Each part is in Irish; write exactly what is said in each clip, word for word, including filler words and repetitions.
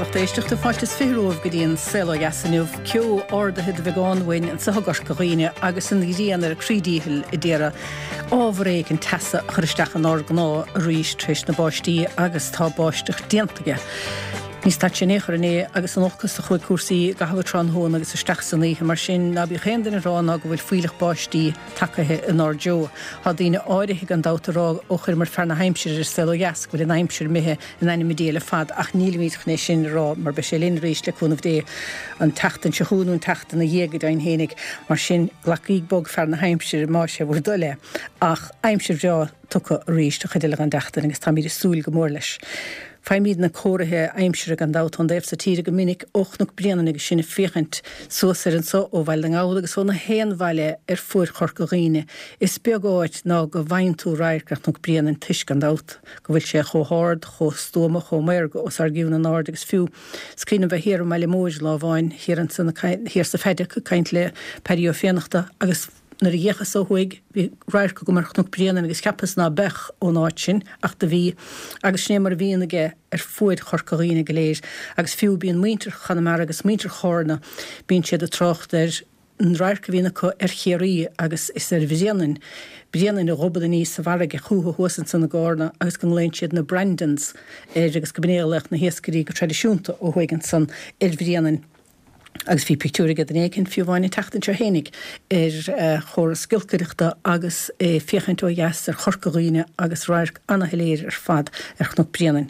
éisteach de fáiltas fiúmh go dtíon sela gasanniuh ceú ordathe bheáinhain an sathgas goghine agus an ríanaar crídíhil i ddéire ábhréig an tasa churisteach an orgná a ríis tris na báistí agus tá báisteach diantaige. Nís tá sin échar agus an ochchas a chuid cuasaí gahabhatrán hón agus isteach saníthe mar sin na bí chéan den rán a go bhfuil fuileach báistí takethe in ardeo. Tá dtíine áirithe an dátarrá ó chuir mar fearna heimsir ar sela gas go in aimsir mithe in aine medéile fad ach nílimíchné sin rá mar be sé linn rééis le chunmh dé an tatan se chuún tatan na dhéagad ein hénig mar sin glaíg bog fearna heimsir má sé bhór dole ach aimsir rá tucha rééis a chuideile an datan agus tá míidir súil go mór leis. Feimíad na cóirithe aimsire an dát an déobh sa tíre go minic ochnach brianana agus sinna féchant suasar an so ó bhil an ála agus óna héan bhaile ar fuair chorcaghine. Is beagáid ná go bhain tú raircracht nach brianan tuis an dát, go bhfuil sé chóthard, cho stóma, cho méir go os ar giún an áard agus fiú. Scrína bheith hir meile móid lá bháin hir sa feidir go caint le perio fénachta agus nar a dhéchas ó chuig bhí rairca go marchnach brianan agus cepas ná bech ó náid sin ach de bhí agus sné mar bhíanaige ar fuid chorcaghine go léir agus fiú bíon muintir chanamar agus muintir chorna bíon siad a trocht ar an rairca bhína chu ar chéirí agus is ar bhíanain brianan a robad a níos sa bharige chuútha huasan san na gána agus gan léin siad na Brandons agus go bnéalach na héascarí go tradiisiúnta ó chuigan san ar bhíanain. Agus bhí pictúra an écinn fiúháinna teachtain se hénig ar chóir skillcaireachta agus féchant ó dheas ar chorcaghine agus rair annahéléir ar fad ar chnach brianan.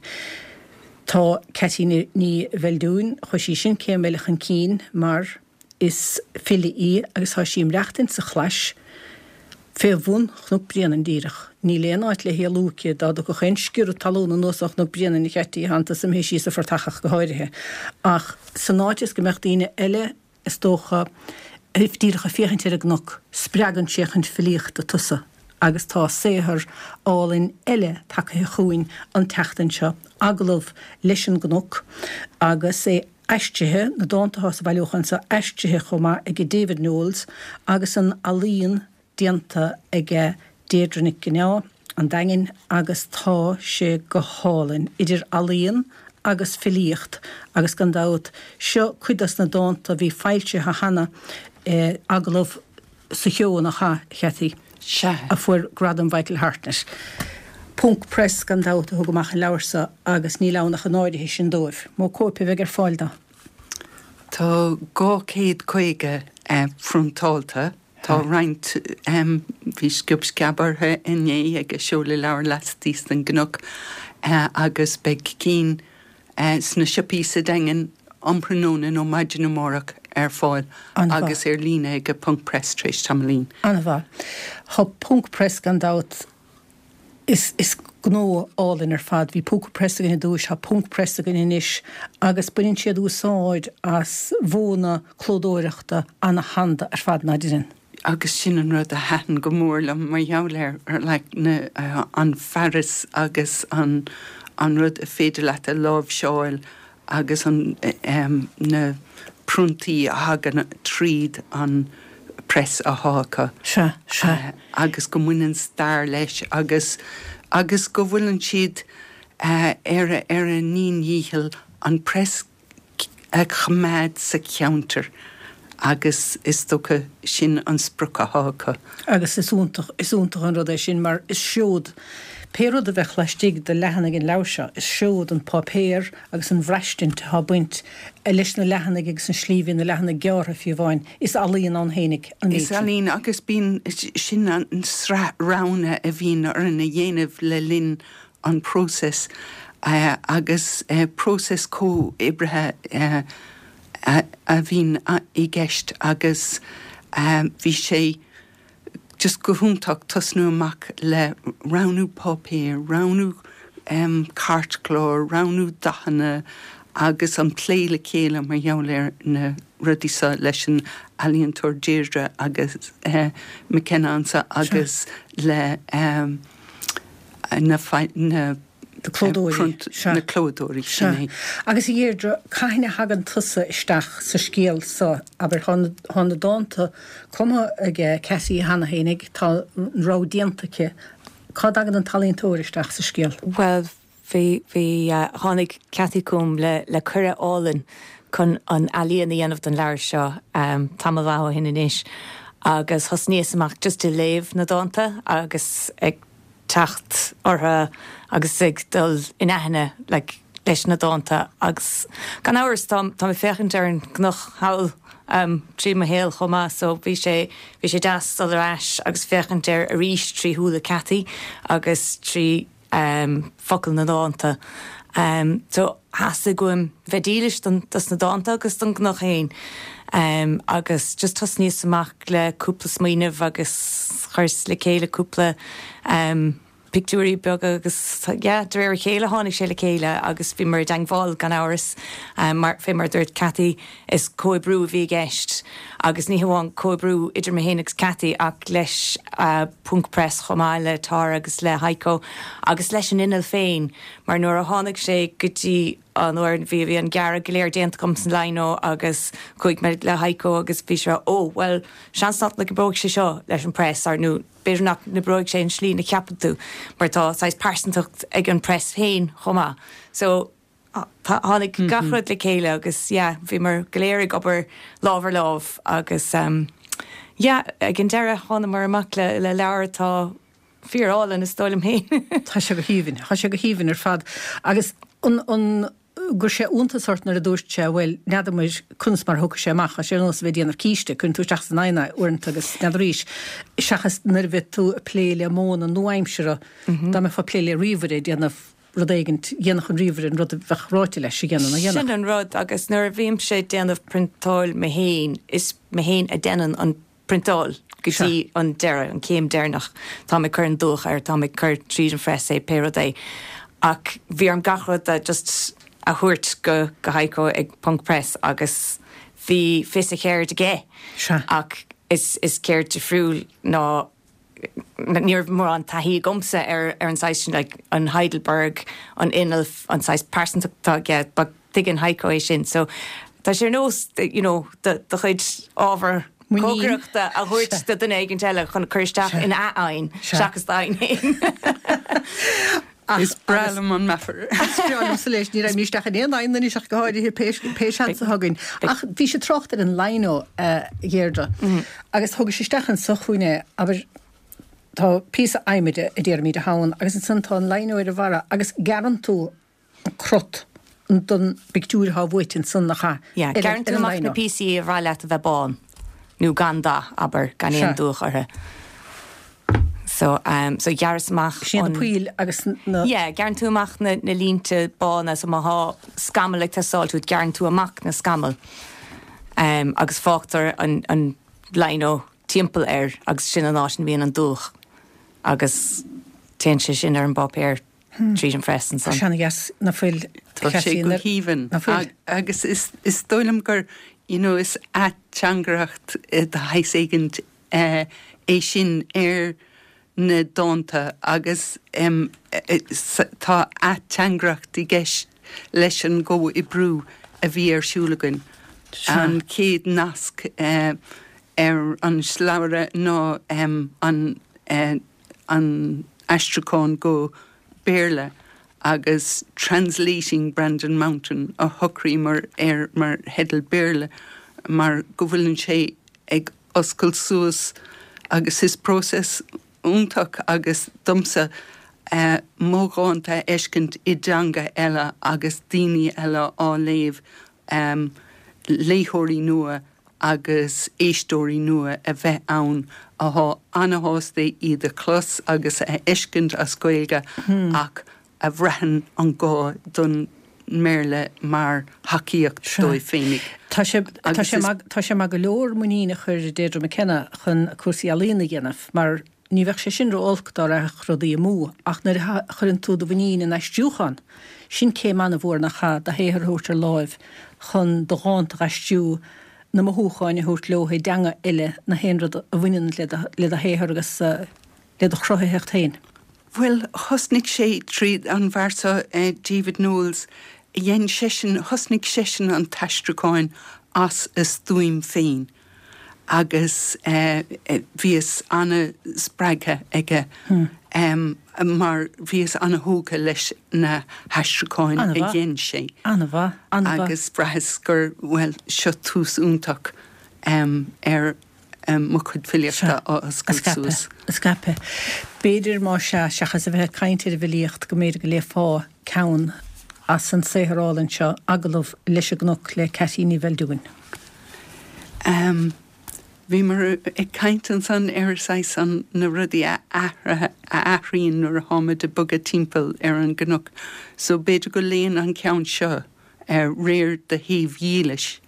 Tá Catí ní bheildún chuisí sin cé meach an cín mar is fili í agus há síim reachtain sa chláis fé bhún chnach brianan díirech. Ní léanáid le héalúce dá go chéin sciúr talúna nóach nó brianan i chetíí hananta sem hé sí sa fortachach go háirithe. Ach san náitis go mecht daoine eile is tócha iftíirecha féchantíire gnach spreagan séchan filíocht a tusa agus tá séthar álinn eile takethe chuin an teachtain seo aglah leis an gnach agus é eistethe na dáanta sa bhailúchan sa eistethe chumá ag David Knowles agus an alíon dianta ag déadrannig gneá an dangin agus tá sé go hálinn idir alíon agus filíocht agus gan dát seo chuidas na dáanta bhí feilte ha hana eh, aglah sa cheóna cha chetí a fuair gradam Michael Hartnett. Punk press gan dát a thugamach an leabharsa agus ní lánach an áirithe sin dóibh. Má cópa bheith ar fáilda. Tá gá céad chuige eh, frontálta. Tá reint um, bhí sciúb scabarthe inné agus seola leabhar lastíos an gnach uh, agus beag cín uh, sna siopí sa dagan ompranóna ó maidin na mórach ar fáil agus ar lína ag punk press tréis tamlín. Anna bhá. Tá punk press gan dát is, is gnó álinn ar fad hí punk press gan dúis, tá punk press gan inis agus buinn siad úsáid as bhóna clódóireachta anna handa ar fad nadirin. Agus sin an rud a hean go mór le mar jaall ar le na uh, an ferris agus an an rud a féidir leat a lábh seáil agus an um, na pruntaí a hagan tríd an press a hácha. Se, se. Uh, agus go muinean star leis agus agus go bhfuileann siad uh, ar a ar a níon dhíhil an press ag chamáid sa counter. Agus is tócha sin an sprucha hácha. Agus is úntach is úntach an rud é sin mar is siúd péród a bheith leistigh de lehannig in leabhse is siúd an papéir agus an bhreistint há buint a leis na lehannig agus an slíomh na lehanna geartha fiú bháin is alíon an hénig an Is alíon agus bín sin an sra rána a bhín ar na dhéanamh le linn an próses uh, agus uh, próses có ibrethe uh, a, a bhín i gceist agus um, bhí sé just go húntaach tasnú amach le ránú papéir, ránú um, cartclór, ránú dachanna agus an pléile céile mar jaall na rudísa leis an alíontóir déire agus uh, McKennansa agus sure. le um, na, na de clódóirí na clódóirí sinné. Agus i dhéirdre caiine hagan tusa isteach sa scéal sa aber hána dáanta cuma ag ceí hana hénig tá rá diantacha Cá agad an talíontóir isteach sa scéal? Well, Bhí bhí tháinig Cathy Cúm le le cura álan chun an alíon dhéanamh don leir seo um, tam bhá hin inis agus thos níos amach just i léomh na dáanta agus ag techt ortha agus ag dul in aithne like, leis na dáanta agus gan áhars tá tá féchan ar an gnoch hail um, trí ma héal chomá so bhí sé bhí sé deas dul arás agus féchan ar a ríis trí thuúla Cathy agus trí um, focail na dáanta. Um, so has goim bheitdílis das na dáanta agus don gnoch héin um, agus just tos níos amach le cúpla smaoineh agus chuirs le céile cúpla um, pictúí beag agus yeah, de réir chéile tháinig sé le chéile agus bhí mar dangháil gan áras um, mar fé mar dúirt Cathy is cóibrú a bhí gceist agus ní hamháin cóibrú idir me héananig Cathy ach leis uh, punk press chomáile tar agus le haicó agus leis an inal féin mar nuair a tháinig sé gotí an uair bhí bhí an gearra go léir déanta com san leino agus chuig me le haicó agus bhí seo ó well seansnat le go bróg sé seo leis an press ar nó beidir nach na bróig sé an slí na ceapan tú mar tá sais persantacht ag an press féin chomá so tháinig mm-hmm. gachrad le céile agus yeah, bhí mar goléirigh obair lábhar lábh agus um, yeah, ag an deire tháina mar amach le, le leabhar tá fíoráil in is stoilm héin. Tá sé go híhann, Tá sé go híhann ar fad agus an, an gur sé únta sort nar a dúirt sé bhfuil neadamid cuns mar thuca sé amach a sé nos bheith déanamh cíiste chun tú teach san aine uint agus neadríis seachas nar bheith tú a pléile móna nóaimsere dá me fá pléile riomhre déanamh rud éigent dhéanach an riomhre an rud a bheithráte leis sé ghéanana dhéanamh. Sin an rud agus nuair a bhíim sé déanamh printáil me héin is me héin a déanaan an printáil gotí an deire an céim déirnach tá me chur an dúch ar tá me chur tríd an freis é pérodé ach bhí an gachrad a just a thuirt go go haicó ag punk press agus bhí fis a chéir de gé ach is is céir de friúil ná níor mór an taí gomsa ar ar an sais like an Heidelberg an inal an sais persantá get but dig an haicó é sin so tá sé nós you know the the chuid ábhar cógreachta a thuirt de den éigen teile chun chuirteach in aáin seachas dain Is bralam an meffer. Spreanam sa leis ní raibh níosteach an éon ní seach go háidir péisian sa hagann. Ach bhí sé trochtar an leino ghéirde. Agus thug sé stechan sa chuoine aber tá pí a aimiide i ddéir míad a háin agus an santá an leino ar a bhara agus garan tú an crot don pictúr há bhaitin san nach cha. Ja, garan tú amach na P C a bhá leat a bheith bán. Nú ganda aber gan éon dúch artha. So um so gearasmach sin puil agus na yeah gearan tú amach na, na línte bána so má há scamal ag tasáiltú gearan tú amach na scamal um agus fáchttar an an leino timppel air agus sin an ásin bhíon an dúch agus té sé sin ar an bop air trí an fresan san. Seanna gas na fuil sé go híhann agus is is dóilm gur you know is at teangracht de heis éigent é sin ar na dáanta agus um, tá atteangracht i gceist leis an go i brú a bhí ar siúlagan an céad nasc uh, ar an sláire ná um, an, uh, an astracán go béirle agus translating Brandon Mountain a thucraí mar ar mar hedal béirle mar go bhfuiln sé ag oscail suas agus is próses úntaach agus dumsa uh, mógáanta eiscint i danga eile agus daoine eile á léamh um, léithirí nua agus éistóirí nua a bheith ann a há anhaásta iad a chlós agus a eiscint a scoilge hmm. ach a bhreathan an gá don méle mar haíocht dói féinnig. Tá sé mag go leor muína chuir déidir me cena chun cuasaí alína dhéanamh mar ní bheith sé sin róolchtá a chrudaí mú ach na chuann tú do bhaíine na stúchan sin cé manna bhór nach cha a héthar thuirtar láimh chun do gáint a stú na mothúcháin thuirt leotha deanga ile na héanrad a bhainean le a héthar agus le a chrothaíocht tain. Well, hosnig sé tríd an bharsa uh, David Knowles yen session hosnig session an taistracáin as is dúim féin agus uh, uh, víos anna sppraige ige hmm. um, mar bhíos anna hóga leis na heisreáin a dhéan sé. Anna bha, anna bha. Agus brahas gur, well, seo tús úntaach um, ar um, mo chud filiachta á ysgolsús. Ysgape. Beidir má se seachas a bheith caintir a bhilíocht go méidir go le fá caun as an séharálinn seo agalmh leis a gnóc le catíní bheldúin. Um, Bhí mar ag caiintan san ar sais an na rudí a athraíonn nuair a hámid a bugad timpeall ar an gnóc. So beidir go léon an ceann seo ar réir de thaobh dhílis.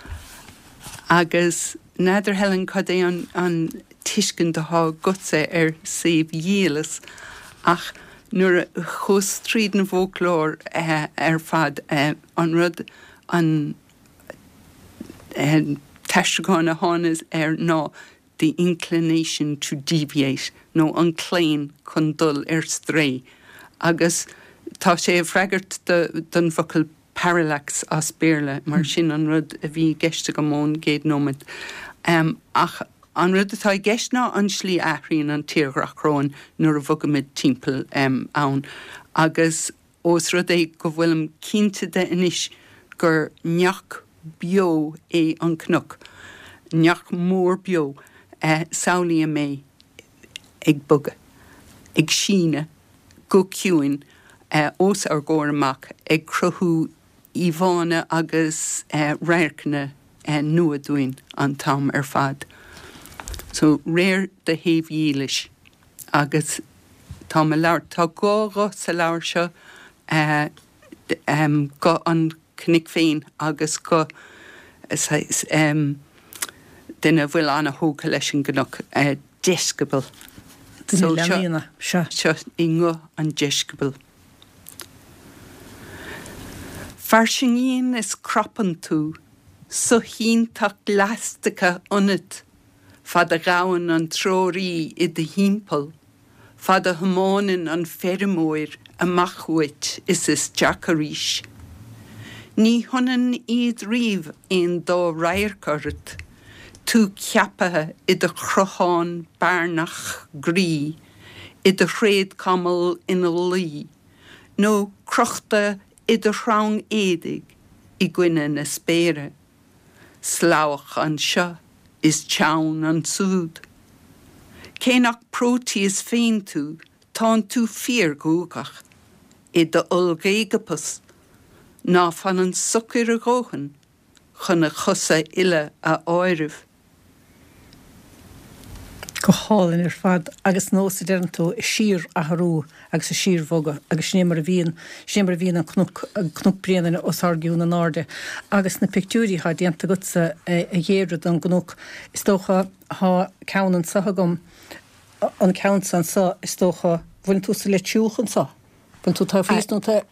Agus nadidir helen cad é an, an tuiscin de há gutsa ar saobh dhílas ach nuair a chus tríd na bhóclór uh, ar fad uh, an rud an uh, Testragáin a hánas ar ná the inclination to deviate, nó an cléin chun dul ar stré. Agus tá sé freigart den focail parallax as béirle, mar sin an rud a bhí geiste go món géad nómad. Um, ach an rud atá geisná an slí aithríonn an tíorghráin nuair a bhugamid timpeall um, ann. Agus os rud é go bhfuilm cínte de inis gur neach bio é an cnoc. Neach mór bio uh, saolaí mé ag buga, ag síne, go ciúin uh, os ar góir amach ag cruthú íbhána agus uh, réircne uh, nuadúin an tam ar fad. So réir de thaobh dhílis agus tá me leir tá gága sa leir seo uh, um, go an cnic féin agus go um, duine bhfuil anna hóga leis an gnóc uh, discable. So seo seo ingo an discable. Farsingín is cropan tú, so híntach lástacha unit, fad a gáin an tróí i de hímpel, fad a hamónin an fermóir a machhuit is is jacaríis. Ní honan iad riomh ein dó raircarrit, tú ceapathe i de chrochán barnach grí, i de chréad camel in a lí, nó crochta i de chrán édig i gcuine na spéire. Sláach an seo is teann an súd. Cénach prótí is féin tú, tán tú fíor gúgach, i de ulgéigapus, ná fan an sucir a góhan, chun a chusa ile a áirih. Go hálinn ar fad agus nó sa dean tú sír a tharú agus a sír bhoga agus snémar a bhíon snémar a bhíon an cnúc brianana os argiún an áde agus na pictúrí há dianta gutsa a dhéirad an gnúc is tócha há ceann an sahagam an ceann san sa is tócha bhfuil tú sa le tiúchan sa bhfuil tú tá fís nó tá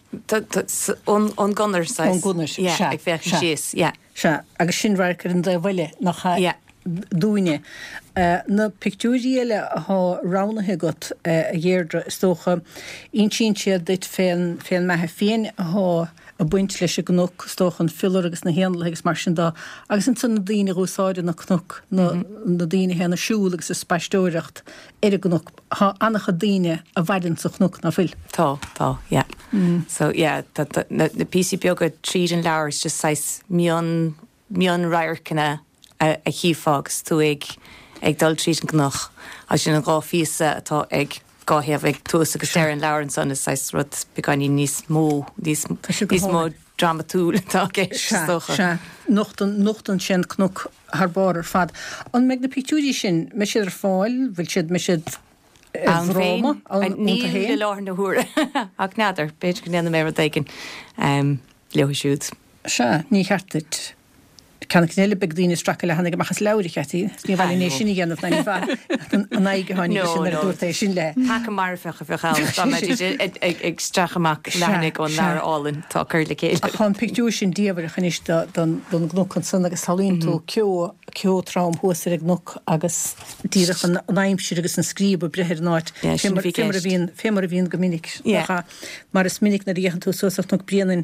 an gunnar sa an gunnar ag bheith síos se agus sin bhharcar an dá bhile nach dúine. Uh, na pictúríile há ránathe got uh, a dhéirdre stócha intíse dit féin féin methe féin há a buint leis a gnúc stóchan fillar agus na héanla agus mar sin dá agus an san na daoine úsáide na cnúc na, mm-hmm. na daoine héna siúla agus a speistóireacht ar a gnúc há annacha daoine a bhaidin sa cnúc na fil. Tá, tá, yeah. Mm. So, yeah, that, that, na, na P C beaga tríd an leabhar is just sais mion mion raircinna a, a hífágus tú ag ag dul tríd an gnách a sin an gá físa atá ag gáhéamh ag tús agus ar an leabhar an son is sais rud beáinní níos mó níos mó dramatúil tá se nochtan sin cnúc thbáir fad. An meid na pictúrí sin me siad ar fáil bhfuil siad me siad bhráma ní le láthar na thuaire ach nádar beidir go néanana mé d éigen leothisiúd. Se ní cheartid. Can cnéile beg dtíine stracha le hanna machchas leirichetí, ní bhil ní sinna ghéanamh na bhar an aige háinnig sin ar dúirta sin le. Tá go mar fecha fechail ag strachaach lehannig ón lear álann tá chuir le céile. A chun pictú sin díomhar a chaníiste don gnúchan san agus salíonn tú ceo ceo trám thuasar ag gnúc agus díireach an aimimsir agus an scríb brethir náit fémar a bhíon fémar a bhíon go minic mar is minic na dhéchan tú suasach nó brianann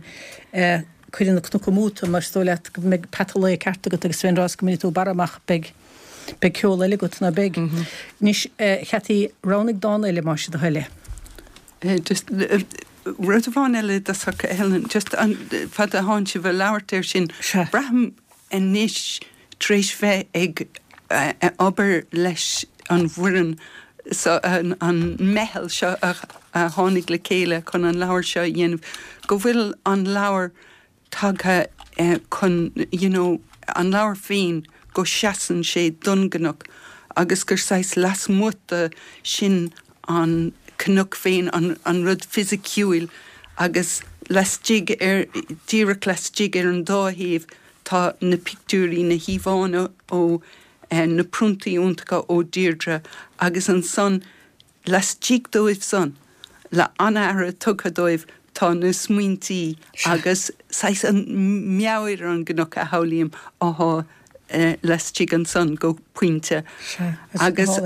chuirn na cnúcha múta mar stóile me petalé carta go agus féin rás go minú baramach beg be ceola le go na beg. Nis chatí ránig dána le mar do heile. Just rud bháin eile das Helen just an fad a háin si bh leabhartéir sin braham an níis tréis bheith ag obair leis an bhuirean so an, an mehel seo a, a tháinig le céile chun an leabhar seo dhéanamh go bhfuil an leabhar tagtha uh, chun you know, an leabhar féin go seasan sé dunganach agus gur sais las muta sin an cnuk féin an, an rud physiciúil agus les jig ar díreach les jig ar an dáhíomh tá na pictúrí na híhána ó uh, na pruntaí úntacha ó Deirdre agus an son les jig dóibh son le anara tugcha dóibh tá na smuintí agus sais an meáir an gnach a haulíam áthá uh, les jig an son go puinte agus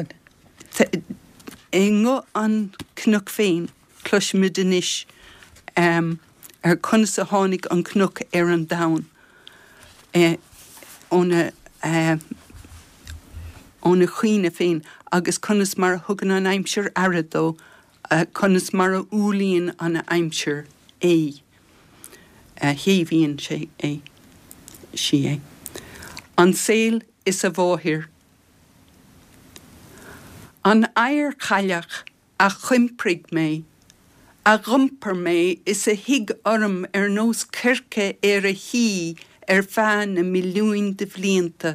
Ingo an cnuk féin clus mudinis um, ar cunas a hánig an cnuk ar an daun eh, óna uh, óna chuoine féin agus cunas mar thugan an aimsir aradó uh, cunas mar a úlíonn an aimsir é uh, héhíonn sé é si é an saoil is a bháthir An air chaileach a chimprig mé, a rumper mé is a hig orm ar nós kirke ar a hí ar fan a milliún de bblianta.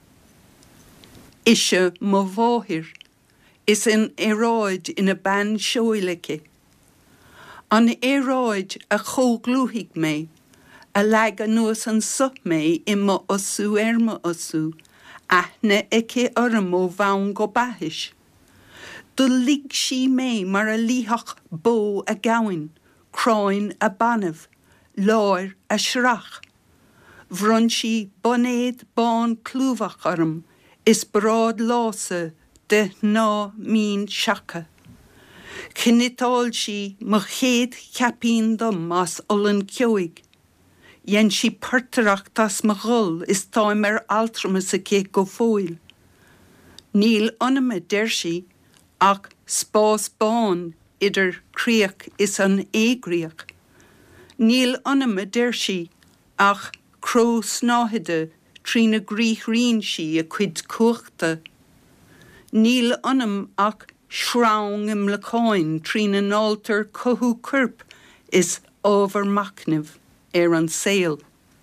Ise mo bháthir, is an éráid in a ban seoileke. An éráid a chóglúhig mé, a lag a nuas an sup mé imma osú erma osú, aithne eke orm ó bhaun go bahis. Du lig sí mé mar a líthach bó a gain, croin a banamh, láir a srach. Bhrun sí bonéad bán clúvach orm, is brád lása de ná mín seacha. Cinitáil sí mo chéad cheapín dom as ollan ceoig. Yen sí pertarach tas mo ghul is táim ar altramas a cé go fóil. Níl anime der sí, ach spás bán idir críoch is an éagriach. Níl anime der sí, ach cró snáhide trína grích rín sí a cuid cuachta. Níl anam ach shrang im leáin trína náltar cothú curp is over macniv ar an saoil.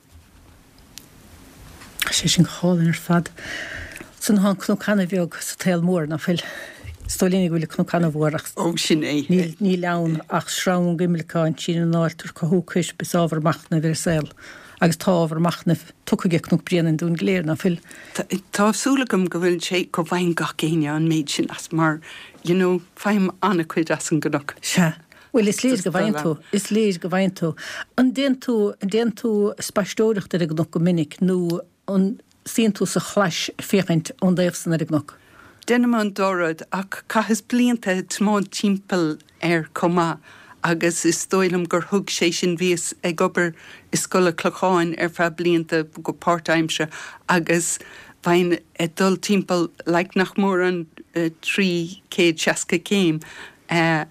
sé sin cháin ar fad. San há cnú canna bheog sa tail mór na fil. Stolínig bhfuil cnú canna bhórach. Ó sin é. Ní leann ach srang gimleáin trína náltar cothú cuis bis ábhar macna bhir saoil. agus tábhar machnah tucaige nú brianan dún léir na fil. Tábhsúlagam go bhfuil sé go bhain gach céine an méid sin as mar, you know, feim anna chuid as an gonach. Se. Well, is léir go bhain tú, is léir go bhain tú. An déan tú, déan tú spastóireacht ar ag go minic nó an síon tú sa chleis féchaint an daobhsan ar ag noch. Denna an dorad ach cahas blianta tmán timppel ar comá agus is stoilm gur thug sé sin bhíos ag obair is scola clocháin ar fe blianta go part-timese agus bhain e dul timppel like nach mór an uh, trí céad seasca céim uh,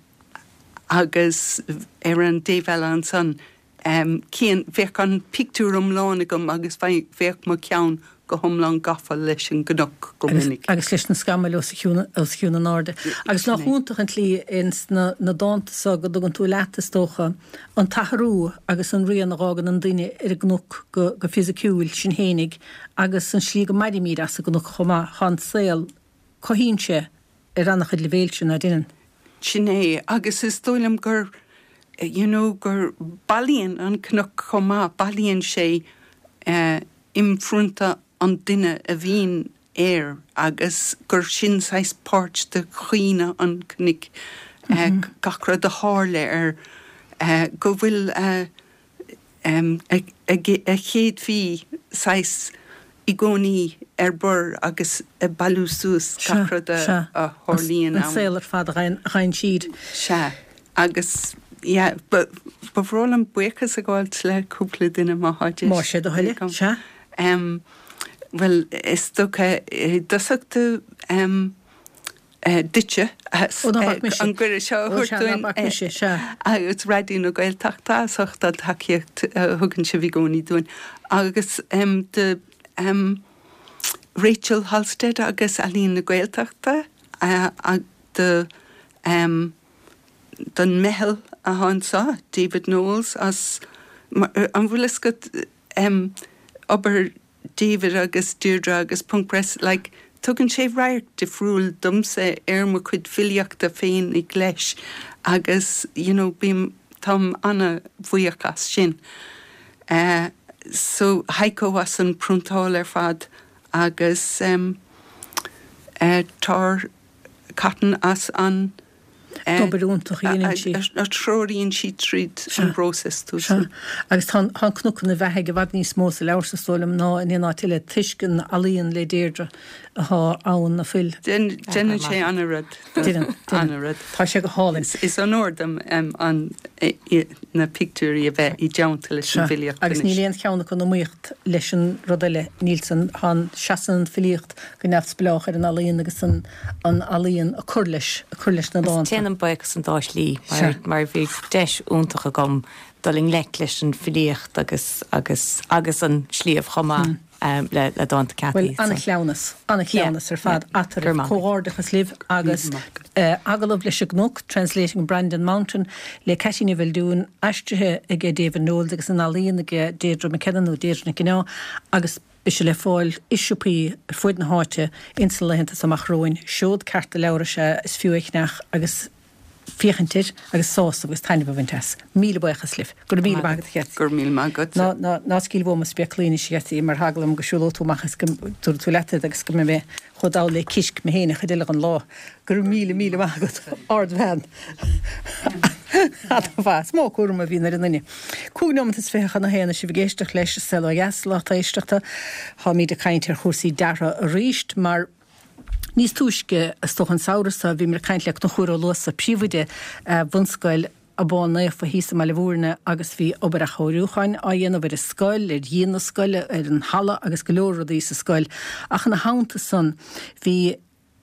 agus ar an déhheile an san um, cían bheith an pictúrum lánagam agus bheith mo ceann go thomlan gafa leis an gnach go minic. Agus leis na scamal os chiúna náde. Agus nach húntaach an tlí ins na, na dántasa go dogan tú letas tócha an taharú agus an rian agágan an duine ar gnach go, go fysiciúil sin hénig agus an slí go maidí mír as a gnach chomá han saoil cohínse ar annach chud levéil sin a dinan. Sin é, agus is dóilm gur, you know, gur balíon an gnach chomá, balíon sé uh, imfrunta an duine a bhín air agus gur sin sais páirt de chuoine an cnig mm-hmm. uh, gachra de hále ar uh, go bhfuil uh, um, a, a, a chéad bhí sais i gcónaí ar bur agus a balúsús gachra de a hálíon an saoil ar fad a chain siad. Se, agus yeah, ba bhrólam buchas a gáil le cúpla duine má háide. Má sé do heile, se? Um, Well, is tócha dosachta ditse an gur seo chuirtúin agus radíú gail tachttáachta takeíocht thugann se bhí gcónaí dúin. Agus de Rachel Halstead agus Aline na Gaeltachta ag de don mehel a hánsá David Knowles as an bhfuil go obair David agus Deirdre agus punk press like tugann sé bhreaart de friúil dumsa ar mo chuid filiachta féin i gleis agus you know bím tam anna bhuiachas sin. Uh, so Heiko was an pruntáil ar fad agus um, uh, tar catan as an Doberúntaach íonn si. A tróíonn si tríd an próses tú. Agus tá cnucan na bheitthe go bhhad níos mó sa leir sa stólam ná in éana tiile tuiscin a líon le Deirdre ath ann na fuil. Dénn sé anna rud. Anna rud. Tá sé go hálinn. Is an ordam an na pictúí a bheith i deanta leis an filiacht. Agus ní léon cheanna chun muocht leis an rodile Nílsen han seaan filiocht go neftsbleach ar an alíon agus an alíon a chuirlis a chuirlis na dáin. Téanam buchas an dáis lí mar bhí deis úntacha gom doling le leis an filiocht agus agus agus an slíomh chomá um, le, le dáanta Cathy. Well, anna chleannas, anna chleannas ar fad atar cóárdachas libh agus uh, agalomh leis a gnóc, translating Brandon Mountain, le Cathy bhfuil dún aistrithe ag David Knowles agus an alíon ag Deirdre McKinnon ó Deirdre na Gná agus Bis le fáil isisiúpaí ar fuid na háte instal lehénta amach roin, siúd carta leabhar se is fiúicneach agus fiochantir agus sós agus taine bhaintas. Míle buchas lih, gur míle magad chet. Gur míle magad. Ná ná ná scíl bhma speaclíní sietí mar haglam go siúló túmachas tú túlete agus go mé chodá le cisc me héna chudile an lá. Gur míle míle magad ard bhean. Bhá smó cuama bhí ar inine. Cúgnomanta is fécha na héana si bhgéisteach leis sell gas lá éisteachta há míad a caiint ar chósaí dara a ríist, mar níos túisce a stochan saurasa bhí mar caiint leach na chuúra luasa príomhide bhunscoil a bán naoh fa hísa me le bhúrne agus bhí obair a choirúchain a dhéanamh ar a scoil, ar dhéana scoile ar an hala agus go leor í sa scoil. Ach na hánta san bhí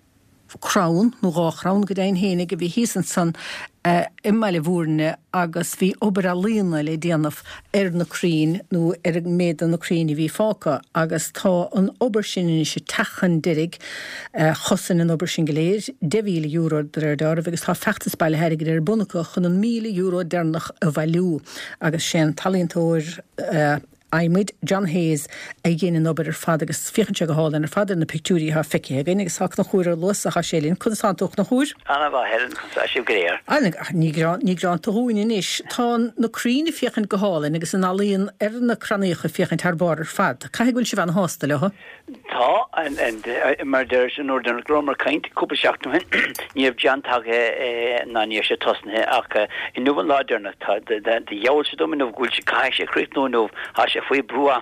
Crown, nó gá Crown go daon hénig go bhí hísan san uh, immeile bhúrne agus bhí obair a líana le déanamh ar na crín nó ar méad an na crín i bhí fáca agus tá an obair sin in sé techan dirig uh, chosan an obair sin goléir de mhíle euro ar dar agus tá fechttas baile heirigh ar bunacha chun an míle euro dernach a bhailú agus sin talíntóir uh, Aimid John Hayes a ghéanaan obair ar fad agus fiochanse go hálan ar fad na pictúí ha feici a gine agus haach na chúir los a chasélín chun sanúach na chúr. Anna bh heann chun sib gréir. Anna ní grant a húin inis tá na crína fiochan go hálan agus an alíonn ar na craníocha fiochan tarbar ar fad. Cai gúil si bhean hásta leha? Tá an mar deir an ordan gromar caint cúpa seachtam hin níomh deantathe na níor sé tosnathe ach in nuhan láidirna tá de jaall sé dom in nóh gúil sé cai sé chríoch nó nóh há sé faoi brua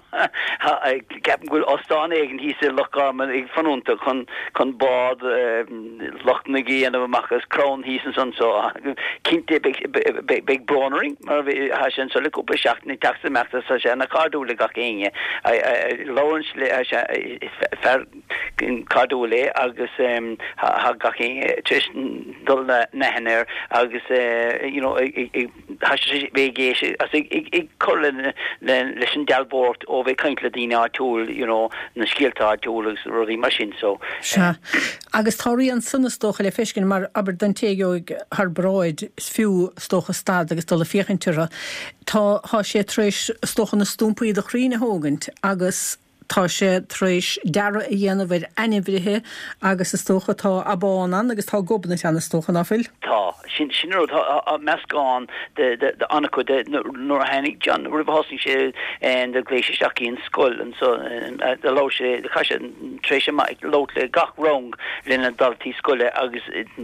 ceapan gúil ostáin éigen hí sé lechgarman ag fanúnta chun chun bád lochna géanamh amachchas crán hísan san so cinnte beag brónaring mar há sin so le cúpa seachtaí teachta meachta sa sé na cardúla gach éine láhann le fer cardúla agus ha gach tristan dul nehanir agus you know há sé bégéise as ag chulin leis an delbort ó bheith caint le díine áitiúil, you know, na scialta áitiúil agus ruí mar sin so. Se. Agus táirí an sunna stócha le feiscin mar aber den téigeoig har braid fiú stócha stad agus dul a fiochantíre. Tá há sé tréis stócha na stúmpaí do chríne hógant agus tá sé tréis dara a dhéanamh ar ainmhrithe agus is tócha tá a bánan agus tá gobna teanna stócha náfuil. Tá sin sin a meascán de de de anna de nor hanig John rihásing sé and the glacier seach in scoil and so the lo sé de caiise tréis mai lot le gach rong lena daltí scoile agus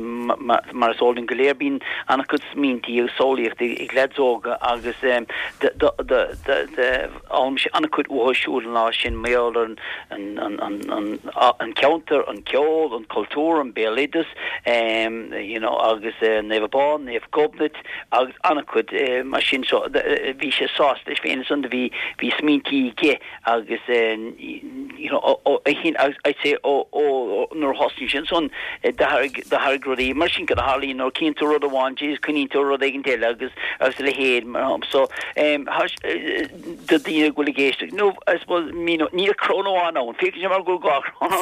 mar sóling goléir bín anna chud smíntaí ag sóíocht ag gledóga agus de de de de alm sé anna chud uthisiúil lá sin mé béal an an an an an counter an ceol an cultúr an bélidas um you know agus uh, nevabon nef gobnet agus anacud uh, machine so vi se sauce is féin son vi vi sminti ke agus uh, you know I hin I say o o nor hosting son da har da har grodi machine ka harli nor kin to rod one jes kunin to rod egin tel agus as le head so um has the the guligest no I suppose me no ni chrono on on fi mar go go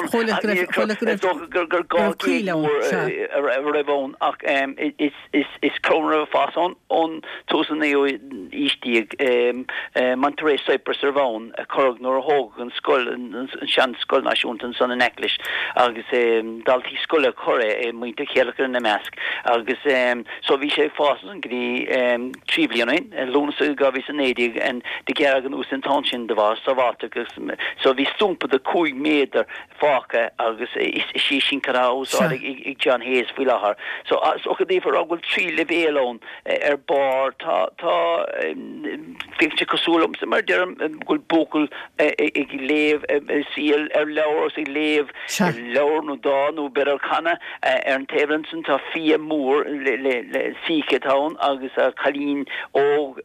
revon um it's it's it's chrono fast on on tosen neo istig um Monterey Cypress Servon a corg nor hog and skull and shan skull nation and son an English agus um dalti skull corre muinte kelker na mask agus um so vi sé fast and gri um trivial in lona so gavis an edig and de gergan us intention de var savatus so vi stump de koi meter faka agus is she shin kara so ik John Hayes filahar so so could they for agul tri live alone er bar ta ta fikche kosulum sem der gul bokul ik lev seal er lower sig lev lower no da no better kana er Tevlinson ta fie moor le sike town agus kalin og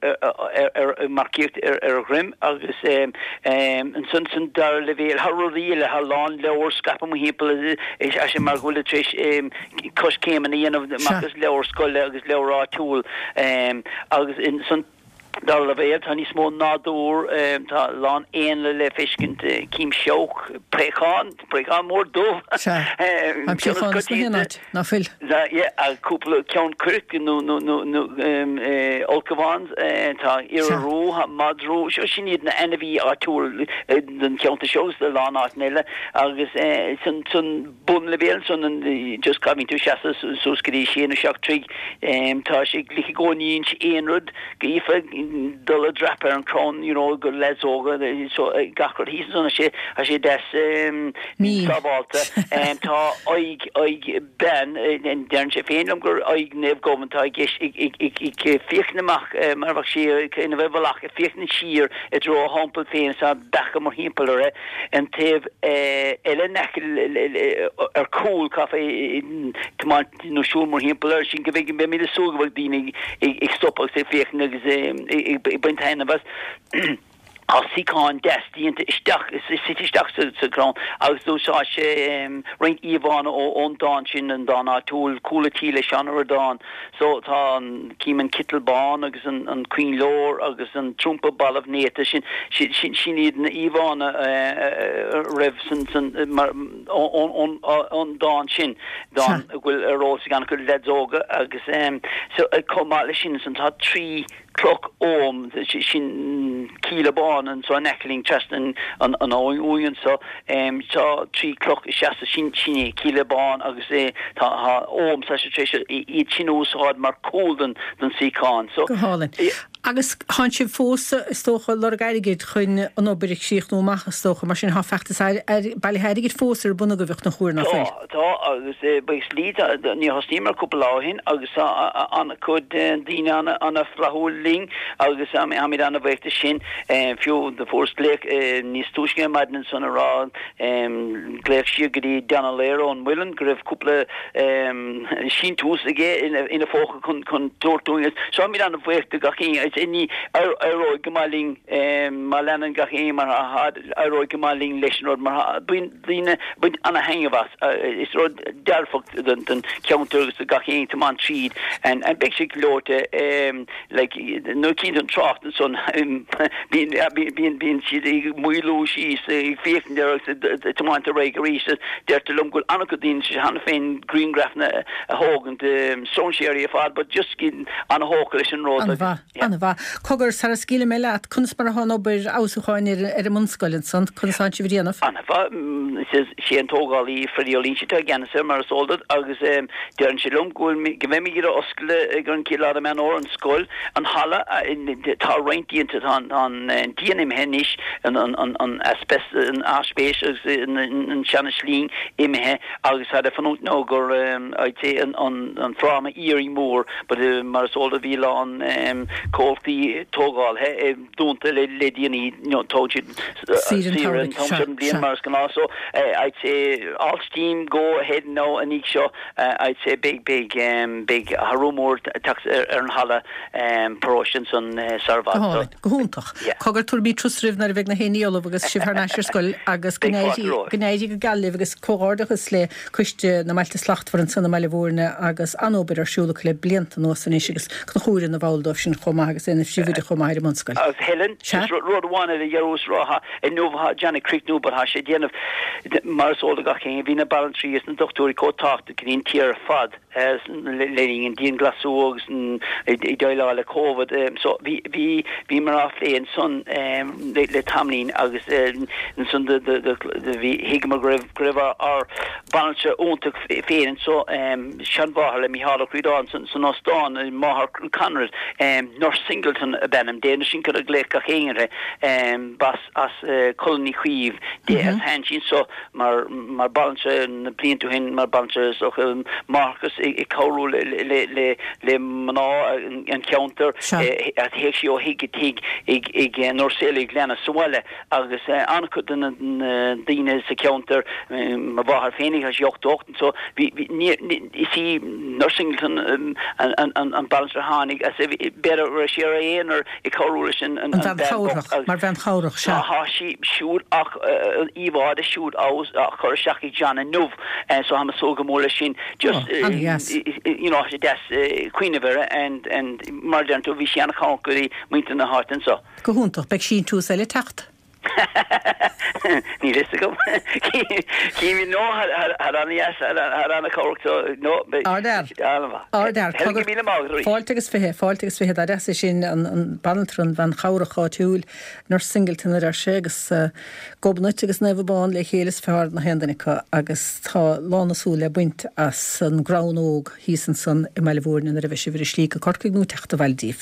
er markiert er grim agus um en sunsen dar level harrile halan lower skapam hepel is as margule trish um kos came in the end of the marcus lower skull agus lower tool um agus in sun dar level tani small nadur um ta lan ein le fiskent kim shock precon precon more do I'm sure not na fil that yeah a couple of count kirk no no no no um uh olkavans ta iru madru so she need an envy or tool den count shows the lan art nella agus sun sun bun level sun just coming to chassis so skri she in a shock tree um ta she lik go ni inch einrud gifa dollar drapper and crown you know good les over so gakor he's on a she as she des um sabalta and ta oig oig ben and dern she fein go oig nev government I guess ik ik ik ik fiechne mach maar wat she in we belach fiechne sheer it draw hampel fein sa back more himpelere and tev ele neck er cool cafe tomat no show more himpeler she giving me the so wat dien ik stop as fiechne ik ben hen was als sie kan destien stach is city stach zu ground aus so so ähm ring Ivan on danchin and dan tool coolitile shanner dan so tan kimen kittelbahn agus an Queen Lore agus an trumpa ball of nete she she she need an Ivan revsons on on on danchin dan will rose gan could let zoga agus um so coalitions and had three clock om sin kilo bon and so neckling chest and an an oin so um so three clock is just sin sin kilo bon agus e ta om saturation e chino so hard mar colden than see can so agus han si fósa stocha le gaiigid chuin an oberig síocht nó machchas stocha mar sin ha fechtta bailí heidigid fósar buna go bheith na chuúr na fé. Tá agus beis lí ní hostímar cúpla láhin agus anna chud díine anna anna flaúling agus am amid anna bheithta sin fiú de fórsléic níos túisce maidnin san ará gléich si goí deanna léir an muilen go raibh cúpla sin tús aige ina fócha chun chun túirtúing so amid anna bheithta gachí it's any arroy gemaling malanan gahe mar had arroy gemaling leshnod mar bin dine bin ana hang of us it's rod delfok den den counters the gahe to man treed and and basically lote um like no kind of trough and son being being being she muy low she say feeling there to man to regulate there to lumgul anakudin she han fein green grafna a hog and um stone area fad but just getting on a hawkish road Anna Cogur sar skile me at kunstbar han ober auschain er er munskolen son kunsan chivianov Anna says she and togali for the olinchita again summer solded agus um der chilum gol gevemi gira oskle gon kila man or skol an hala in the tar rent into on on dnim henish and on on on asbestos and asbestos in in chanishling im he agus had a fanut no gor um I'd say on on from earing more but mar solded vila on um tolti togal he don't le lediani no told Siren Thompson Blian Mars can also I'd say all steam go ahead now and each show I'd say big big um big harumor tax Ern Halla um promotions on Sarvat gohúntaach cogur turbí trusrif na vegna héníol agus sifharnaisir skol agus gnéidi gnéidi go galibh agus cóárdachas le cuiste na mailte slacht for an sanna meile bhórne agus anóbir arsúla le blianta nó san éisigus chnaúrin na bhaldóh sin chomá agus ina siúide chomáir monscoil. As Helen rud one of the Euros raha in Nova Janet Creek no but ha sé déanamh mars olda ga chéin hí na balantrí is na doctóí cótácht cín tíar fad as leing in dín glasógus i dóile le COVID so hí hí hí mar aflé an son le tamlín agus son de hí higma greibh greibh ar balantse óntaach féin so sean báthar le Mihála Crídán san Ostáin máthar Conrad nor Singleton a benam déana sin go a gléich a chéinre bas as colony chuíh dé as hensin so mar mar balantse na bliantú hin mar balantse so Marcus i choú le le le le maná an counter at héisi ó hiig tig ig ig norselig lena soile agus ancu den dine sa counter mar bhar fénig as jocht ochten so vi isi Nursington an an an balance hánig as better séan or i choú sin an mar van chárach se ha si siúd ach íváde siúd aus a chur seachí John an nuv so ha so gomóle sin just you know des Queen of her and and Marjan to vi an chagurí muinte na hart an so gohúntaach be sin tú le tacht ní list go Ki no had an yes had an a correct no fáiltegus fihe fáiltegus fihe a sin an bantrun van chaurachá túúl nor Singleton ar ségus gobnuitigus nefabáin le chélas fear na hendannica agus tá lánasú le buint as an gránóg hísan san i meilehórn in a bheisi vir slí a corcaighnú teachta bhildíh.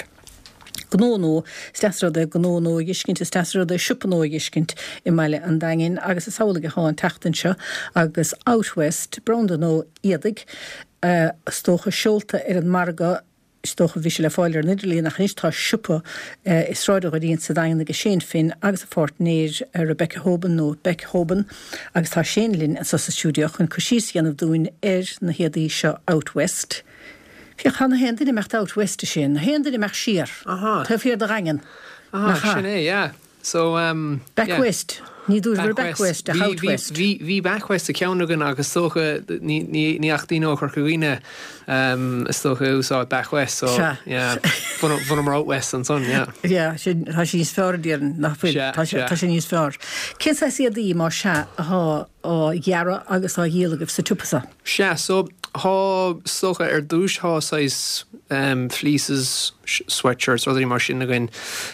Gnónó stasrada gnónó giscint stasrada siúpanó giscint i meile an dangin agus is saola go háin tachtainse agus Out West Browndanó iedig uh, stócha siolta ar an marga stócha bhí le fáilir nidirlí nach nistá siúpa uh, is ráide go dtíon sa dangin go sé fin agus a fort néir uh, Rebecca Hoban nó Beck Hoban agus tá sénlinn sa sa stúdio chun cosís ganmh dúin ar na héadaí seo Out West. Fi chan hen dyn mecht Out West sin, hen dyn mecht sir. Aha. Ta fyr dy rangen. Aha, sinné, yeah. So, um... Back yeah. West. Ní dúr vir Back West, a Out West. Vi vi Back West a ceannagan agus socha ní ní ní achtaí nó chuir chuine um socha úsá Back West so yeah fun fun mar Out West an son yeah. Yeah, sin ha sin is fear dían nach fi ta sin is fear. Kins I see the mar sha ha o Yara agus a hielagh sa tupasa. Sha so ha socha ar dúis ha sais um fleeces sweatshirts rudí mar sin again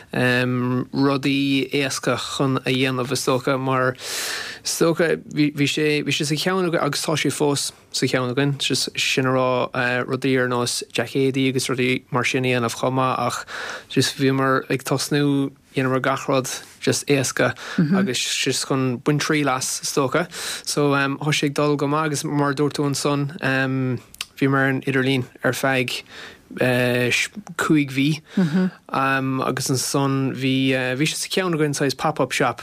um rudí éasca chun a dhéanamh socha mar socha vi sé vi sé sa ceanna agus tá sé fós sa ceanna again just sin rá rudí ar nás jackédí agus rudí mar sin éanamh chuma ach just bhí mar ag tosnú dhéanamh gachrod just éasca mm-hmm. agus just chun buin trí las socha so um há sé ag dul go agus mar dúirtú an son um bhí mar an Idirlín ar feig Uh, cuig ví mm-hmm. um, agus an son hí uh, hí sé ceanna goin sais pop-up shop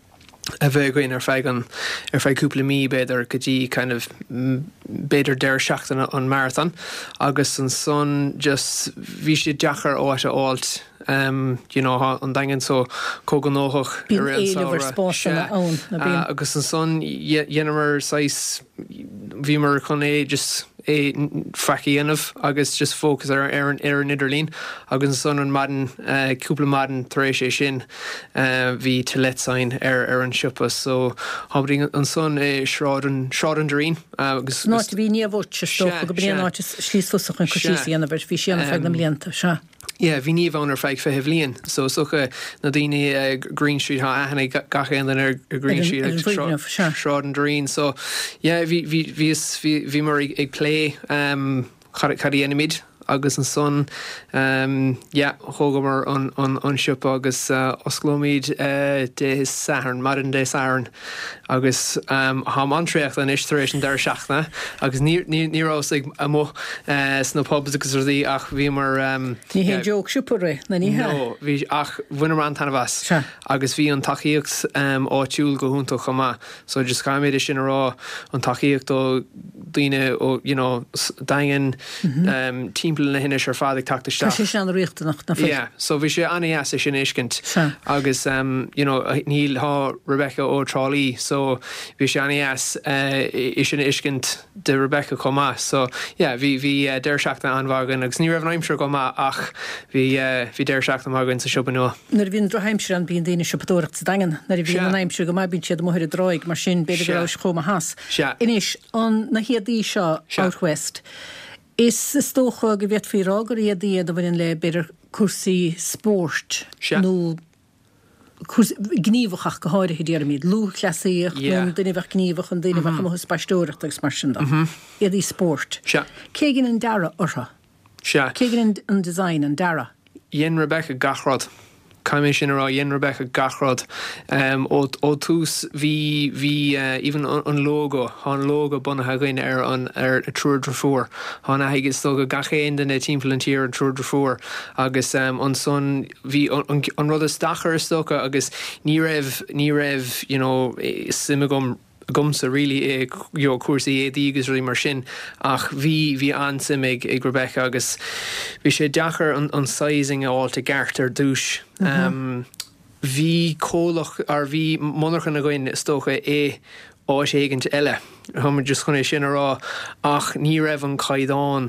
a bheith goin ar feig an ar feig cúpla mí beidir go dtí kind of beidir deir seachtain an marathon agus an son just hí sé deachar áit a áilt um, you know, an dangin so cóganóach Bín éilehar spáisina ón agus an son dhéanamar sais bhí mar chun é just é facianamh agus just focus ar ar an ar an Idirlín agus son an madan uh, cúpla madan taréis sé sin uh, bhí tiletsain ar ar an siúpa so habring an son é shrád an shrád an drín agus ná bhí níomh se stocha go bríon áit slís fusach an cosíí anna bhir bhí sianna feag na mblianta se. Yeah, hí níomh an ar feig feitheamh líon so socha na daoine uh, Green Street ha ahanana gacha an ar Green Street shrád an drín so yeah hí hí hí mar ag play um, chadí enimid agus an son um, yeah, hógamar an, an, an siop agus uh, osglomid uh, de Saharn, marin de Saharn agus um, ha antreacht an istration der seachna agus ní osig amo uh, sna pubs agus rudí ach bhí mar um, ní hé joke siúpure na ní ha no bhí ach winnerman tan vas agus bhí an taíocht um, á tiúil go húnta chama so just caiimiid sin rá an taíocht ó duine ó you know dain mm-hmm. um, timppla na hinne ar fádig tacta sé an riachtanach na yeah so bhí sé anas sin éiscint agus um, you know níl há Rebecca ó Trálí so bhí sé anas uh, is sin éiscint de Rebecca comá so yeah bhí bhí uh, deir seachta anhagan agus ní raibh naimsir gomá ach bhí uh, bhí deir seachta mágan sa siúpa nua. Nar bhíon droheimsir an bíon daine siúpatóireacht sa dagan nar bhí an naimsir go má bín siad mothir a droig mar sin beidir go leis chomá has. Inis an na hiadí seo out west. Is stócha go bhéit fí rágur iadí a bhain le beidir cuasaí sport nó gníomhach go háir i dtíar míad lú chlesaíoch nó duine bheith gníomhach an duine bheith mo spaisteúireacht agus mar sin iadí sport. Cé gin an dara ortha? Cé gin an design an dara? Dhéan Rebecca Gachrod. Caiimi sin ará dhéan Rebecca Gachrod um, ó, ó tús hí hí uh, even an logo an logo bunathe gaine ar an ar a Tour de Four hána haigis tóga gachéin den timppla an tír an Tour de Four agus um, an son hí an, an rud is dachar stocha agus ní raibh ní raibh you know simigum gumsa really é jo cuasaí é dígus rí mar sin ach bhí bhí ansimig ag Rebecca agus bhí sé deachar an, an sizing áilta gceart ar dúis um, bhí cólach ar bhí monarchan a goin stocha é áit éigent eile thumar just chun é sin ará ach ní raibh an caighdeán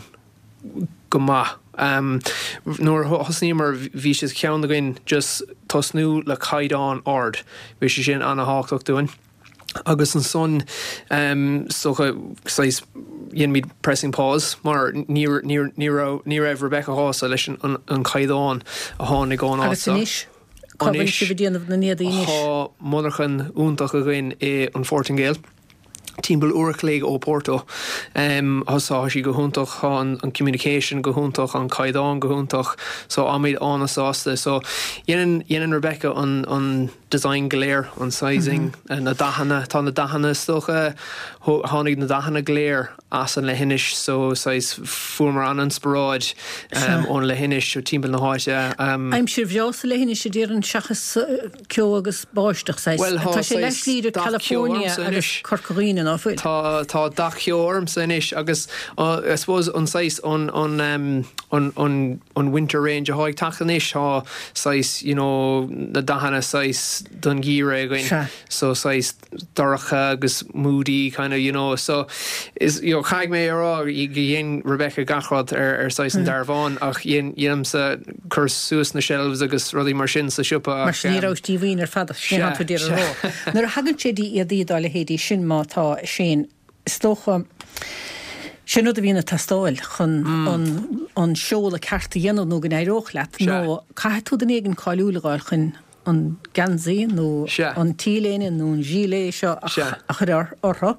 go maith um, nuair thosnímar bhí sé ceann a goin just tosnú le caighdeán ard bhí sé sin anna háach doin agus an son um, socha sais dhéan míad pressing pause mar ní raibh Rebecca hása leis an, an caighdeán a tháinig gáin ása. Agus inis si bhí déanamh na níad inis? Tá monarchan úntaach a ghain é an Fortingale. Tímbal uiricléig ó Porto um, hasá sí go húntaach an, an communication go húntaach an caighdeán go húntaach so amid ánasásta so dhéanaan Rebecca an, an design gléir an sizing mm-hmm. na dahanana tá na dahanana stocha tháinig na dahanana gléir as an lehinis so sais fuair an an spiráid um, ón lehinis o timppla na háite um, Aim sir bheos a lehinis sé dtíar an seachas cio agus báisteach sais well, tá sé leis líidir California agus Corcorína ná fuil Tá tá dachheorm san inis agus uh, I suppose an sais on on um on on on winter range a háig tachanis há sais you know na dahanana sais don gíre going sure. So sais daracha agus moody kind of you know so is you know chaig mé ará i ghéon Rebecca Gachrod ar ar sais an Darván ach dhéon dhéanam sa chur suas na shelves agus rudí mar sin sa siúpa mar sin írás díhín ar fada sin tú dtíar ará nuair hagann sé dí a dídáil héadí sin má tá sin stocha sin a bhína tastáil chun an seola cearta dhéanamh nó gan éireoch leat nó cai tú den éigen cáilúlaáil chun an gansaí nó an tíléine nó an gílé seo a chur ortha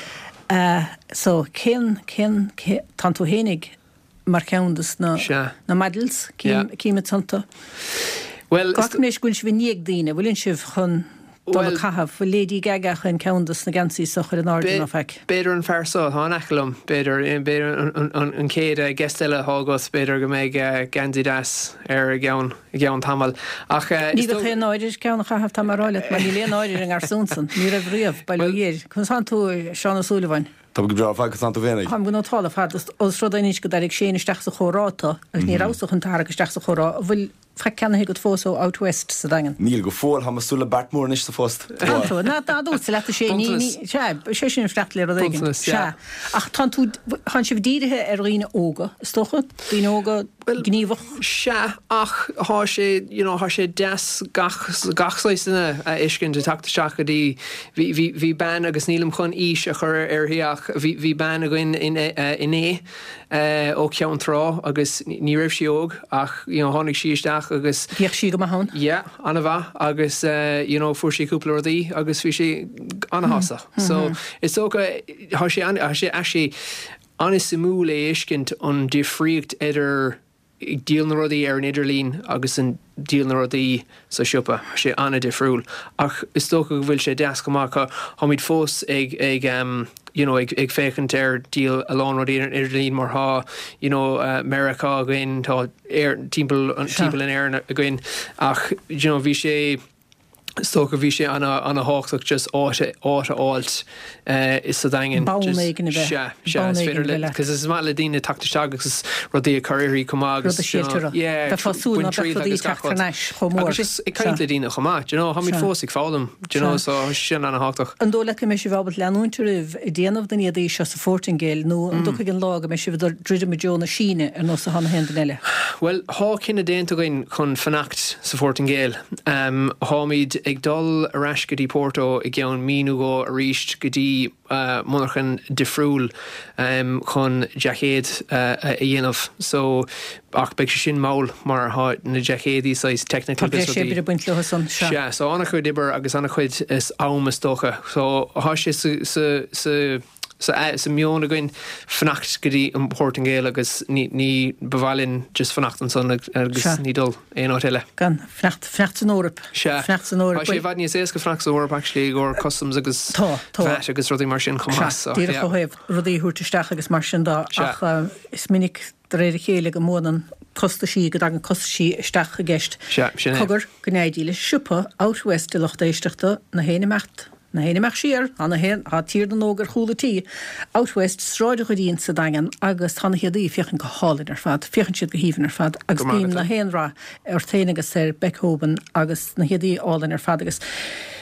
so cén cén tan tú hénig mar ceandas na na medals cíime tanta well gachnéis gúil bhí níag daine bhfuiln sibh chun Well, cahabh fu Lady Gaga chun ceandas na gansaí sochar an ádan feic. Beidir an fearsá tá nachlumm beidir beidir an céad gesteile hágas beidir go méid gansaí das ar gceann gceann tamil ach ní go chéan áidir ceann chahabh tamaráile mar ní léon áidir an Garsúnsan ní raibh riamh bailíir chun san tú Seán Súlahain. Tá go bra fágus an bhénig. Cham go nátála fad os rodainís go darig sé isteach sa chóráta agus ní ráach an tarach isteach sa chórá bhfuil fe cena go fósó out west sa dagan. Níl go fór ha súla Bartmór is sa fóst. Na dú se le sé ní sé sin flechtléir a se ach tá tú chan sibh díirithe ar riine óga stocha dí óga gníomhach se ach há sé há sé des gachsáisina a iscin de tata seach go dtí hí ben agus nílam chun ís a chur ar hiach hí ben a goin in é ó ceann rá agus ní raibh siog ach tháinig síisteach agus bhíoh si go hán? Ja, anna bha agus fuair sé cúpla ordaí agus bhí sé anna hása. So is tócha há sé sé eisi anis simúla éiscint an difríocht idir ag díal na rudaí ar an idirlín agus an díal na rudaí sa siúpa sé anna difriúil. Ach is tócha go bhfuil sé deas go mac hamid fós ag ag um, you know, ag, ag féchant ar díal a lán rudaí ar an idirlín mar há, you know, uh, America a gin, tá air timpeall timpeall in air a gin. Ach, you know, bhí sé Stocha bhí sé anna anna háach just áta áta áilt uh, is sa daingin Bánaigin a bheith. Se, se, is féidir le, because is má le dtíine tacta agus rudí a choirí comá agus. Rud a síalteara. Yeah. Tá fásúil na rudí teachtarnais chomór. Agus is ag caint le dtíine chomá, you know, hamid fós ag fálam, you know, so sin anna háach. An dóla me sé bhabal leanúntar rih i déanamh den iad se sa Fortingale nó an ducha gin lága me sé bhd dridir me Jona síne ar nó sa hanna hen eile. Well, há cinna déanta gain chun fanacht sa Fortingale. Um, hámid ag dul arás go dtí Porto i gceann míú go a ríist go dtí uh, monarchan difriúil um, chun dechéad uh, a dhéanamh. So ach beag sé sin máil mar na dechéadí sais technical Tá sé bit a buint le san se. Yeah, so anna chuid ibar agus anna chuid is ámas tócha. So há sé sa sa sa So uh, sa mion a goin fanacht go dtí an Portingale agus ní, ní bhhalinn just fanacht an son agus ní dul éon áit eile. Gan fnacht fnacht an Órap. Se. Fnacht an Órap. Tá sé bhad níos éas go fnacht an Órap actually or customs agus Tá, tá. vet agus rudí mar sin chomás. Dír go hebh rudí húirteisteach agus mar sin dá ach uh, is minic de réidir chéile go módan costa sí go an costa sí isteach a gceist. Se, sin é. Cogur go néidíle siúpa out west de lochta éisteachta na héine mecht. Na héine meach siar, anna hen, ha tír den ógur chúla tí. Out west sráide go dín sa dagan agus tanna héadaí fiochan go hálinn ar fad, fiochan siad go híhann ar fad, agus bíam na hen rá ar téine agus ar Beckhoven agus na héadaí álinn ar fad agus.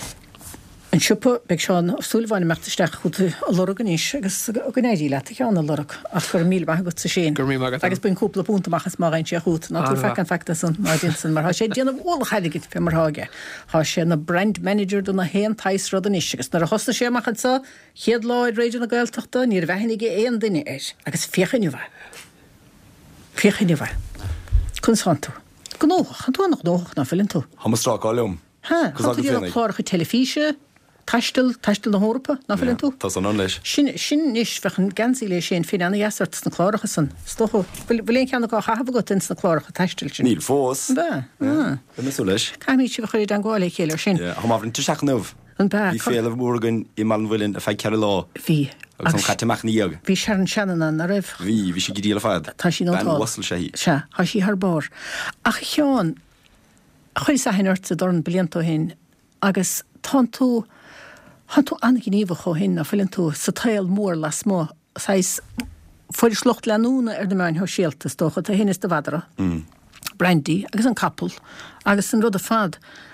An siúpa beag seán súlhhain meachtasteach chud a lorug an is agus go néidí le cheanna lorug ach gur míl bach go sa sin. Gur mí magad. Agus buin cúpla punta machchas má ein sé chút, ná tú fechan fecta san má dinsan mar há sé déanamh bhla heiligid fe mar háge. Há sé na brand manager do na hen tais rud an is agus nar a hosta sé machchan sa chiad láid réidir na gailteachta níor bheithinnig éon duine is agus fiochan bheith. Fiochan bheith. Cún sanú. Go nóch, an tú nach nóch na fillin tú. Hamas strá gáilm. Ha, chu díanamh chláircha telefíse Taistil, taistil na Hórpa, na fillin tú? Tá san an leis. Sin sin is fechan gansí lei sin fin anna jasart na chláiricha san. Stocho, bhfuil ceanna go chahabh go ins na chláiricha taistil sin. Níl fós. Ba, ah. Ba sú leis. Caimí si chuir an gála chéile sin. Ha máhrin tu seach nuh. An ba. Bhí féalah mórgan i man bhfuilinn a feid cear lá. Bhí. Agus an chateach níag. Bhí sean seanan a raibh. Bhí, bhí si go díal fad. Tá sí nó Ben wasal sé hí. Se, há sí haar bar. Ach cheán, chuir sa hin orta dorn bliantó hin, agus tá tú Han tú annig níomh cho hin a fillin tú sa tail mór las mó sais fuidir slocht leúna ar de meáin ho síaltas tócha tá hin is de vadra. Mm. Brandy, agus an couple, agus an rud a fad.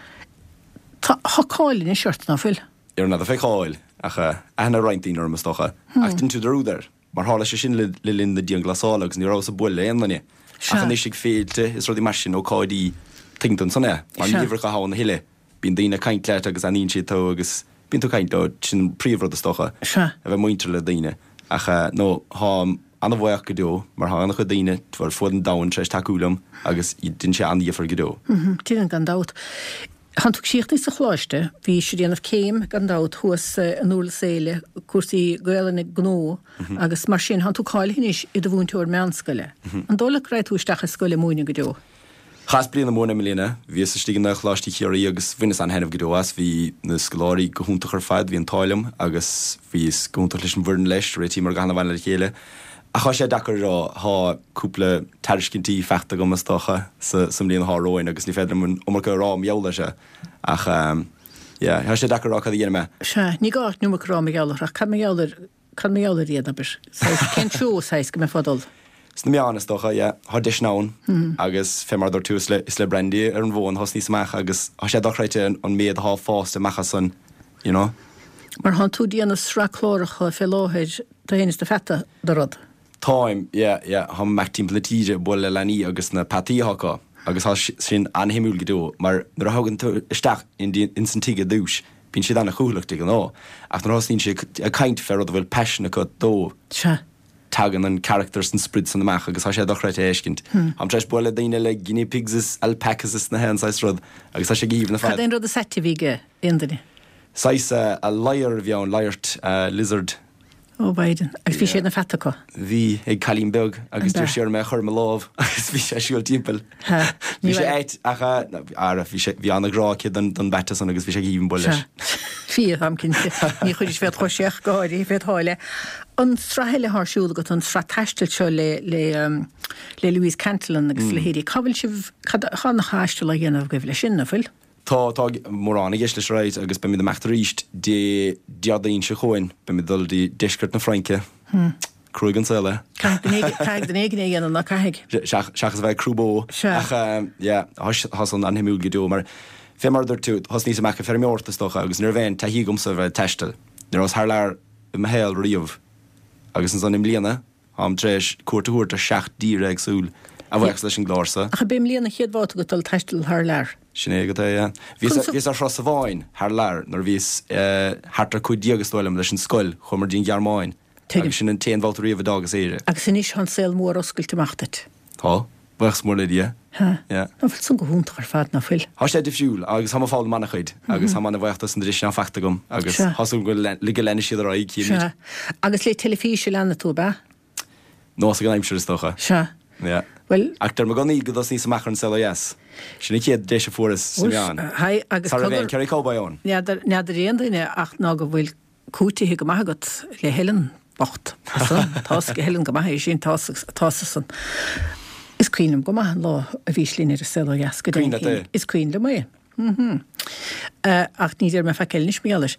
Tá cáilin in seirta ná fuil. Ar na a fé cháil ach ana reintín ar stocha. Ach tin tú derúder, mar hála sé sin le linn de díon glasálagus ní rá a buil le anna. Ach an isig féilte is rudí mar sin ó cáidí tington sanna. Mar níomhar go hána hiile. Bín daine caiint leit agus anín sé tó agus bín tú caiint ó sin príomhrad a stocha. Se. A bheith muintre le daine. Ach nó há anna bhhaach go dó, mar há annach go daine tuair fud an dain treis takeúlam agus i din sé aníomhar go dó. Mhm, tí an gandát. Han tú síocht is a chláiste, hí sé déanamh céim gandát thuas an úla séile cuasaí gaeilena gnó agus mar sin han tú cáil hinis i do bhún túir meanscoile. An dóla réit tú isteach a scoile múine go dó. Chas blian na móna milína, bhí sa stígan nach láistí chéirí agus vinnas an henmh godóas, hí na scoláirí go húntaach ar fad, hí an táilm agus hí gúntaach leis an bhirn leis, réití mar gana bhaine le chéile. A chá sé dachar rá há cúpla taircintí fechta go mastocha sa mlíon háróin agus ní féidir mun omar go rá meola se. Ach, yeah, há sé dachar rá cad dhéana me. Se, ní gáit nú rá meálar, ach cad meálar, cad meálar iad abir. Cén siú sais go me fadal. S na meánas docha, yeah, há disnán agus fémar tú is le brandy ar an bhin hos níos meach agus há sé dochreite an méad há fásta mecha san, you know? Mar han tú díana sra chlóracha fé láhéid do héananis de feta do rod. Táim, yeah, yeah, há meachtín platíide bol le lení agus na patííthcha agus há sin anhimúil go dó, mar nar hagann tú isteach in san tiige dúis, bín siad anna chúlaachta an á, ach nar hásnín si a caiint fer a bhfuil peisina go dó. Se. Tagan an characters an sprid san amach agus há sé dochreite éiscint. Am treis bole daine le guinea pigs alpacas na hen sais rud agus há sé gíomh na fad. Cad éon rud a seti bhíige indani? Sais a lair bhí an lairt lizard ó Biden agus bhí sé na fetaá. Bhí ag Calín beg agus dúir séar me chur me láh agus bhí sé siúil timppel. Bhí sé éit acha bhí anrá don beta san agus bhí sé hín bo leis. Fi am cinnte ní chuidir fé choiseach gáirí fé háile. An strahéile thsúla go an stra teistil seo le le le Louise Cantillon agus le héirí cabhfuil sih chana háiste le dhéanamh go bh le sin nafil. Tá tá mórránna ggéis leis réid agus be mi de meachtar ríist de deadaín se choin be mi dul dí deisgurt na Franke. Cruúgan seile. Caig den éige dhéanana na caiig. Seachas bheith cruúbó has an anhimú go mar fé mar dúir tú has níos mecha fer mórtastocha agus nar bhéin tá hí gomsa bheith teistal. Nar os thar leir i héal riomh agus an san im líana am tréis cuairtaúirt a seach díre agsúl a bhhex leis an glása. A bim líana chéadháta go tal teistal th leir. Sinné go é. Vís ar fros a bháin th leir nar vís hartar chuidíagustáilm leis an scoil chumar dín gearmáin. Agus sin an téanhhailta riomh dagus éire. Agus sin is an sil mór oscailteachtat. Tá, bhs mór le dí. Bhfuil sun go húnta ar fad na fil. Tá sé de fiúil agus ha fáil manna chuid agus ha manna bhhaachtas an drisna fachta gom agus hasú go li lenne siad ar í cí. Agus le telefíe lena tú ba? nó a gan aimimseir stocha. Se. Well, Actar me ganní go ní sa machar an sell yes. Sinna chéad dééis furas san. Hai agus ceir cábáón. Neadidir réon daine ach ná go bhfuil cútaí go maigat le helan bocht. Tá go helan go mai sin tá san. Is cuiinem go mai lá a bhíslín ar a sell yes go is cuin le mai. Ach ní er me fekel nis méles.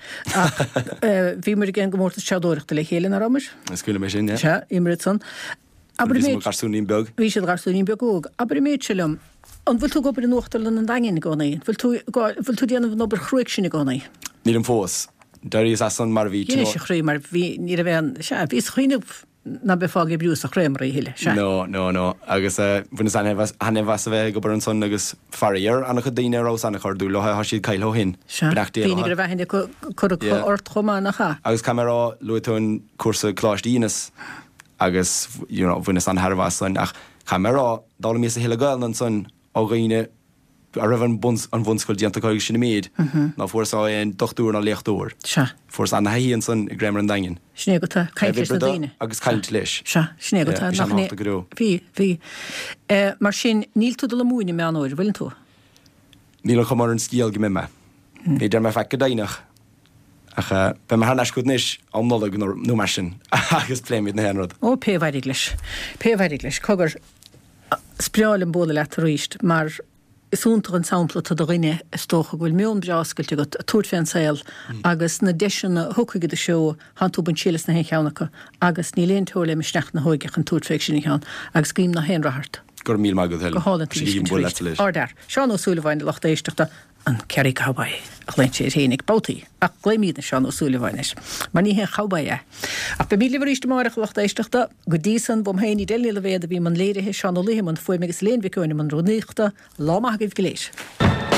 Bhí mar gin gomórta seadóireachta le hélan a ramar? Iscuile mé sin, Se, imrit san. Aber Vís garsúnín beg. Bhí sé garsúnín begóg. Aber méid selum, an bhfuil tú go bre nóachtar an dagin gcónaí. Bhfuil tú déanamh nó chruic sinna gcónaí. Níl an fós. Dar is as an mar bhí. Gine sé chruí mar bhí ní a bhean, se, bhís chuoineh na befág brús a chréimraí hiile. No, no, no. Agus bhunas hanna bhas a bheith go bar an son agus faríar anna chu daine rá anna chuú le ha siad caiiló hin. Bhínig gur bheithna chu ort chomá nach cha. Agus camerará luún cuasa chlástínas. agus you know bhunas an Harbh san ach chamera dála mí a heile gail an san á gaine a rah an buns an bhunscoil dianta chuig sinna méad ná fuá an dochtúr na lechtúir. Se. Fors an haíonn san i gréimar an dain. Sné go caiilte na daine. Agus caiilte leis. Se, sné go Bhí hí. Mar sin níl tú do le múine me an óir, bhfuiln tú? Níl chu mar an scíal go mime. Idir me fe go dainach. Ach be mar hanna scud níis am nóla nó mar sin agus pléimiid na henrod. Ó péhhaid leis. Péhhaid leis cogur spreáil an bóla le ríist, mar isúnta an sampla tá do rinne tócha bhfuil miún breáscailte go túirt féin saoil agus na deisina thucaige de seo han tú ban sílas na hen cheannacha agus ní léon túla me sneach na hóigeach an túirt féic sinna cheann agus scím na henrahart. Gur mí magad heil. Go hálan leis. Ardar, Seán ó Súlahhain le lachta éisteachta an ceirigh chabaid ach leint sé rénig bátaí ach gléimiad na Seán ó Súlahhainis. Mar ní hen chabaid. Ach be míle bhríiste marach lachta éisteachta go dísan bom héinní déile le bhéad a bhí man léirithe Seán ó Léim an foiimigus léon bhicúine man róníochta lámaigh go léis.